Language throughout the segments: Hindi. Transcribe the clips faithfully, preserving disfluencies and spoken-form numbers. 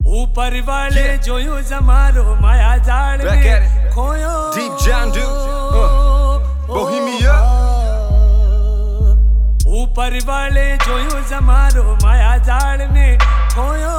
ऊपर वाले yeah. जो यूं जमारो माया जाल में खोयो Deep down dude uh, Bohemia ऊपर वाले जो यूं जमारो माया जाल में खोयो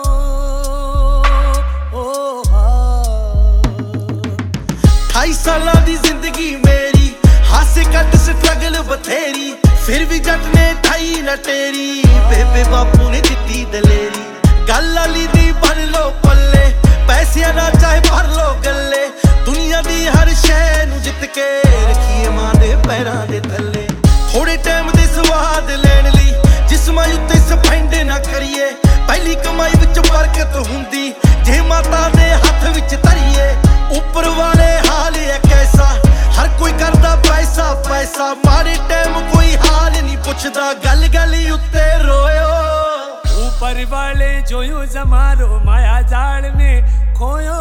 ढाई साल दी जिंदगी मेरी हासे कट स्ट्रगल बथेरी फिर भी जट ने ठाई न तेरी बेबे बापू ने दिती दलेरी गल अली दी भर लो पल्ले पैसिया ना चाहे भर लो गल्ले दुनिया दी हर शै नू जित के रखिए मां दे पैरां दे थल्ले थोड़े टाइम दे स्वाद लेन लई जिस्मां उत्ते स्पेंड ना करिए पहली कमाई विच बरकत हुंदी जे माता दे हथ विच धरिए ऊपर वाले हाल है कैसा हर कोई करदा पैसा पैसा मारे टाइम कोई हाल नहीं पुछदा गल गल उत्ते रोयो ऊपर वाले जो यूं जमारो माया जाल में खोयो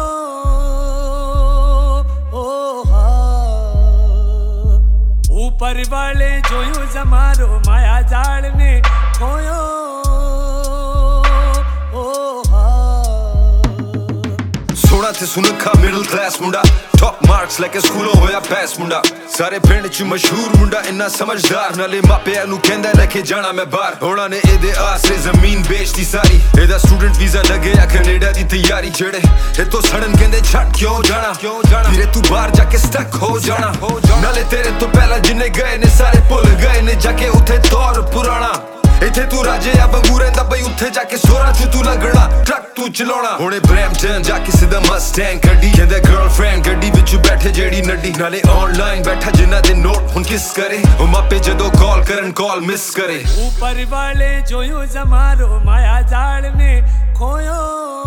ऊपर वाले जो यूं जमारो माया जाल में खोयो सोना ते सुनखा मिडिल क्लास मुंडा टॉप मार्क्स लेके स्कूलों होया पास मुंडा सारे पिंड च मशहूर मुंडा इन्ना समझदार नाले मापिया नू कहंदा लेके जाना मैं बाहर होना ने एदे आसरे जमीन बेचती सारी एदा स्टूडेंट वीजा लगे या कनाडा दी तैयारी जेड़े ए तो सड़न कहंदे छट क्यों जाना क्यों जाना फिर तू बाहर जाके स्टक हो जाना नाले तेरे तो पहला जिन्ने गए ने सारे भुल गए ने जाके उथे दौर पुराना इथे तू राजे या बंगू रहिंदा बई उत्थे जाके सोरा च तू लगना ट्रक तू चलाउणा हुणे ब्रैम्पटन जाके सिद्धा मस्टैंग कड्डी कहंदा गर्लफ्रेंड गड्डी विच बैठे जेड़ी नड्डी नाले ऑनलाइन बैठा जिन्ना दे नोट हुण किस करे ओ मापे जदों कॉल करन कॉल मिस करे ऊपर वाले जो यूं जमारो माया जाल में खोयो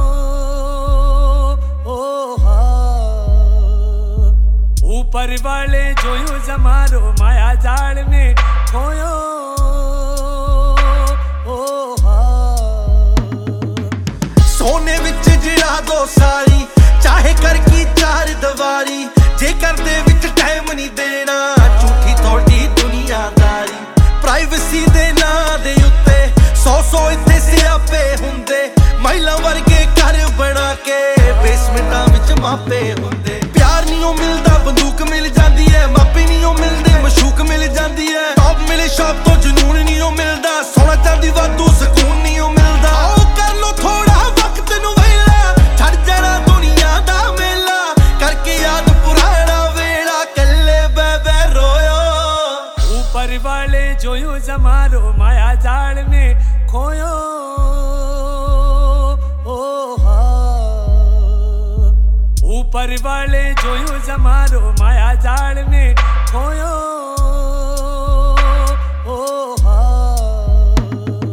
ऊपर वाले जो यूं जमारो माया जाल में खोयो सोने विच जिरा दो सारी चाहे कर की चार दवारी जे कर दे विच टाइम नहीं देना झूठी थोड़ी दुनियादारी प्राइवेसी दे ना दे उत्ते सौ सौ इत्थे सियापे हुंदे महिला वर्गे घर बना के बेसमेंटां विच मापे हुंदे प्यार नहीं मिलदा बंदूक मिल जांदी है मापे नहीं मिलदे मशूक मिल जांदी है टॉप मिले शॉप तो जुनून नहीं मिलदा सोना चांदी वाधू सुकून नहीं मिलदा आओ कर लो थोड़ा वक्त नू वेला छड़ जाना दुनिया दा मेला करके याद पुराना वेला कल्ले बेबे रोयो ऊपर वाले जो यूं जमारो माया जाल में खोयो ऊपर वाले जो यूं जमारो माया जाल में खोयो